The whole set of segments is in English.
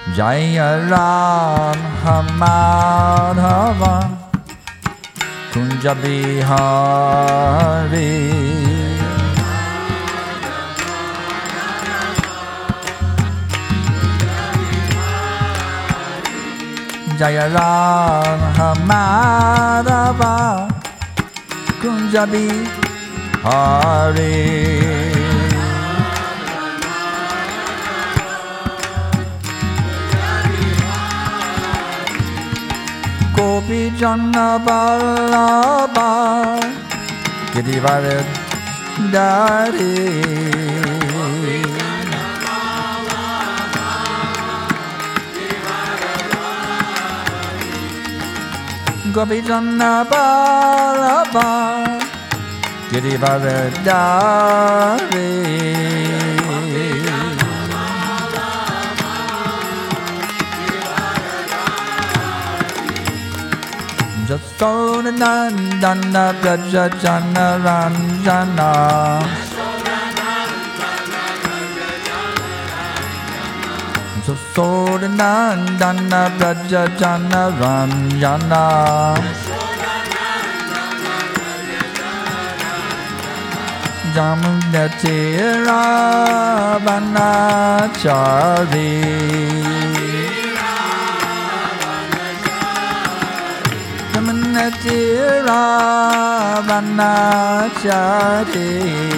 Jaya Radha Madhava Kunja Bihari Jaya Radha Madhava Kunja Bihari Gopi Jana Vallabha Girivardhari Gopi Jana Vallabha Girivardhari Jasodhanandana Braja Jana Ranjana Jasodhanandana Braja Jana Ranjana Jamunatira Vanachari Jamunatira Vanachari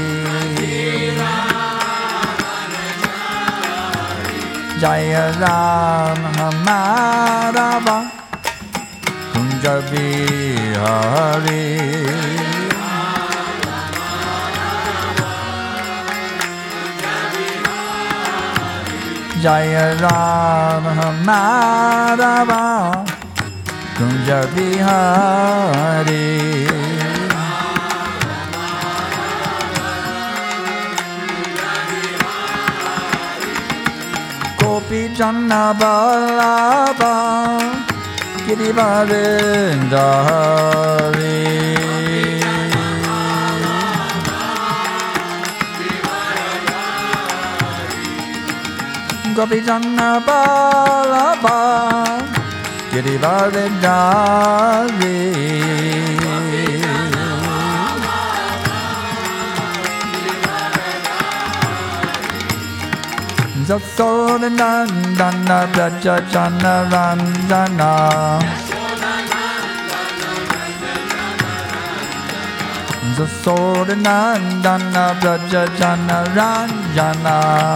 Jaya Radha Madhava Kunja Bihari Jaya Radha Madhava Kunja Bihari Gopi Jana Vallabha Girivardhari Gopi Jana Vallabha Girivardhari Jasodhanandana Braja Jana Ranjana Jasodhanandana Braja Jana Ranjana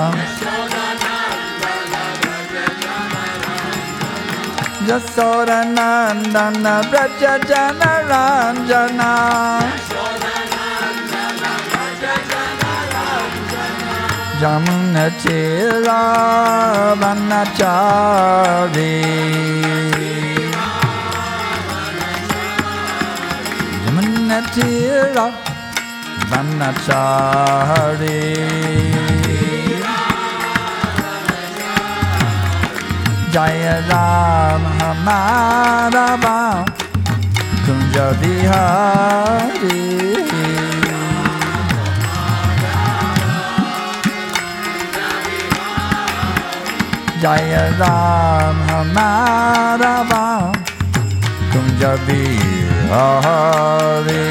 Jasodhanandana Braja Jana Ranjana Jamunatira Vanachari Jamunatira Vanachari Jaya Radha Madhava Kunja Bihari Jaya Radha Madhava Kunja Bihari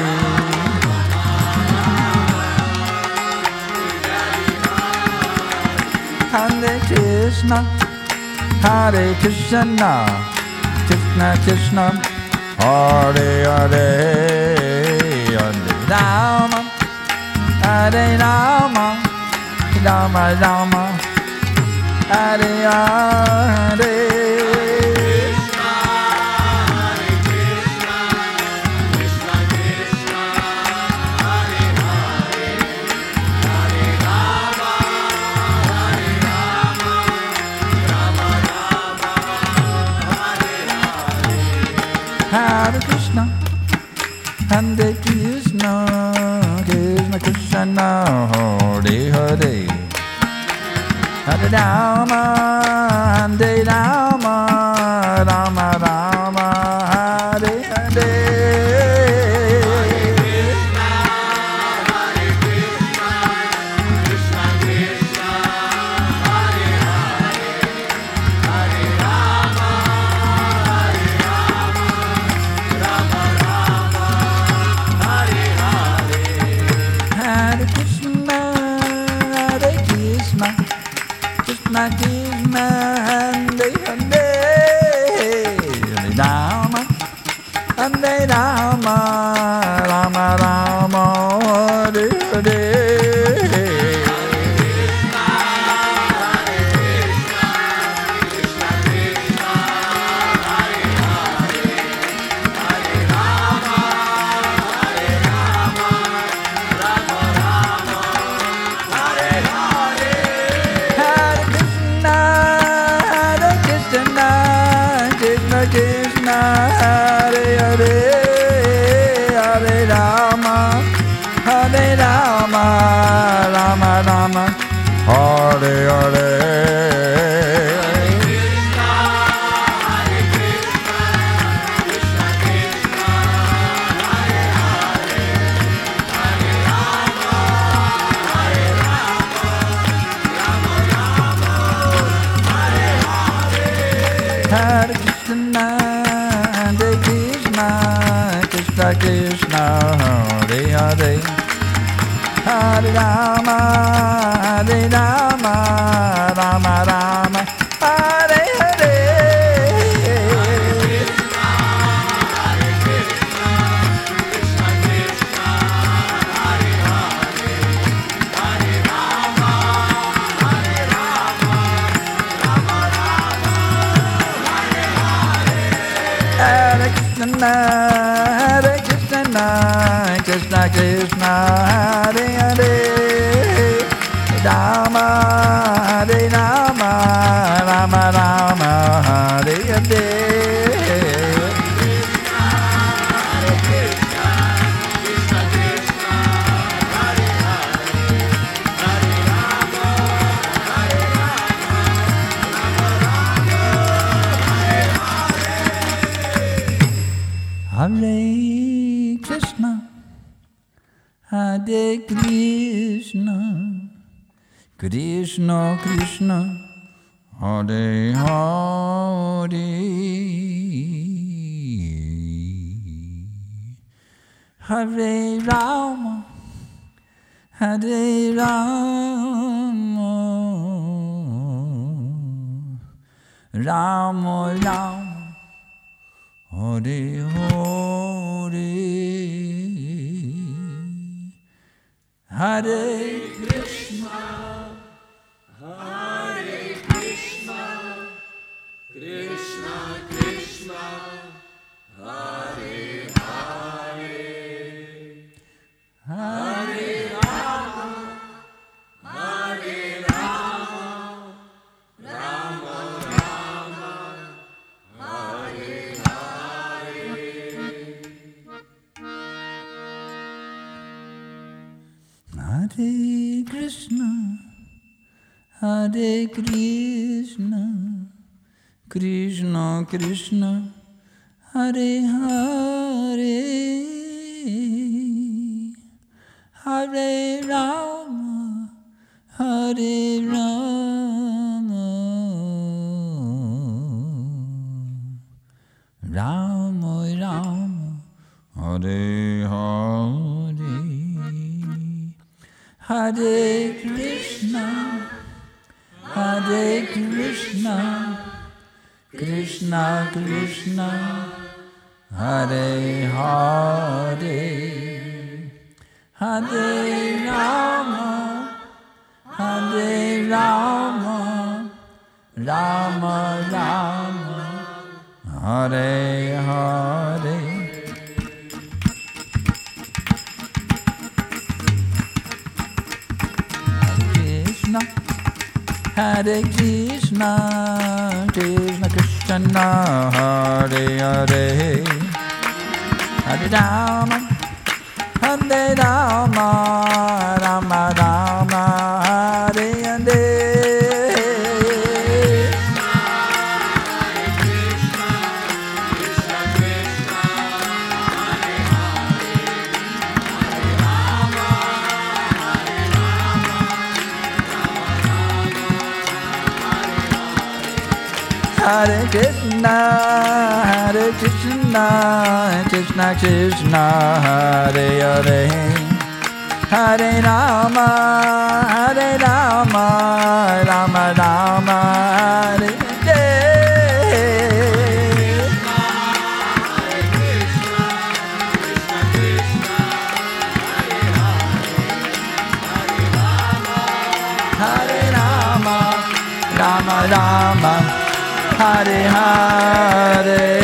Hare Krishna Hare Krishna Krishna Krishna Hare Hare Hare Rama Hare Rama Rama Rama Hare Hare Hare Krishna, Hare Krishna, Krishna Krishna, Hare Hare, Hare Rama, Hare Rama, Rama Rama, Hare Hare. Krishna Krishna Hare Hare Hare Rama Hare Rama Rama Rama Hare Hare Krishna Hare Hare Hare Rama Hare Rama Rama Rama Hare Hare Hare Krishna, Hare Krishna, Krishna Krishna, Hare Hare, Hare Rama, Hare Rama, Rama Rama, Hare Hare. Hare Krishna, Hare Krishna, Krishna Krishna, Hare Hare, Rama, Hare Rama, Rama Rama, Hare Hare. Hare Krishna, Hare Krishna, Krishna Krishna, Hare Hare, Hare Rama, Hare Rama, Rama Rama, Hare Hare, Hare Krishna, Hare Krishna, Krishna Krishna, Hare Hare, Hare Rama, Hare Rama, Rama Rama, Hare Hare Krishna, Hare Krishna, Krishna Krishna, Hare Hare, Hare Rama, Hare Rama, Rama Rama, Hare Hare, Hare Krishna, Hare Krishna, Krishna Krishna, Hare Hare, Hare Rama, Hare Rama, Rama Rama, Hare Hare. Hare Krishna, Krishna Krishna, Hare Hare, Hare Rama, Hare Rama, Rama Rama, Hare Hare. Hare Krishna, Hare Krishna, Krishna Krishna, Hare Hare, Hare Rama, Hare Rama, Rama Rama, Rama, Hare Hare.